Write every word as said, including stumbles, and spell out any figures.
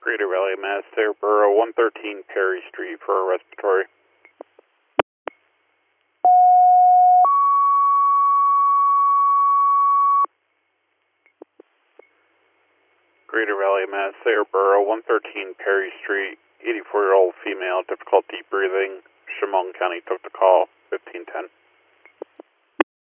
Greater Valley, Mass, Borough, one thirteen Perry Street for a respiratory. Greater Valley, Mass, Borough, one thirteen Perry Street, eighty-four-year-old female, difficulty breathing. Chemung County took the call, fifteen ten.